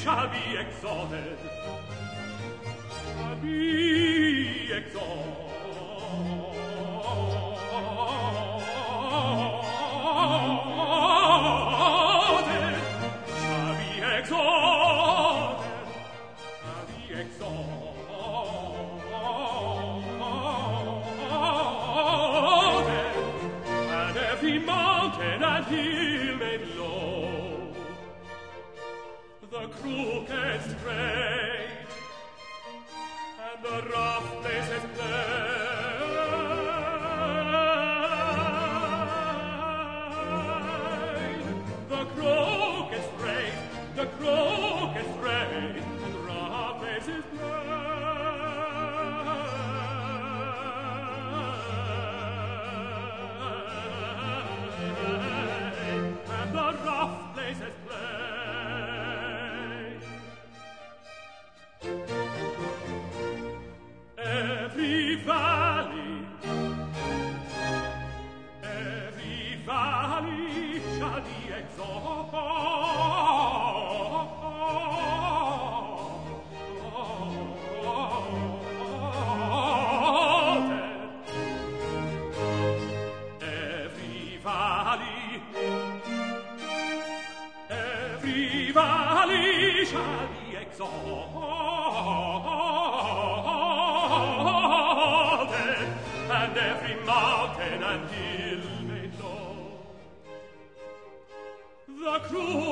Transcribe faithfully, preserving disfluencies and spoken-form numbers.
shall be exalted, shall be exalted. The crooked straight, and the rough places plain. The crooked straight, the crooked straight, and rough places plain, and the rough places plain. Every valley, every valley shall be exalted. Every valley, every valley shall be exalted, and every mountain and hill made low. The cruel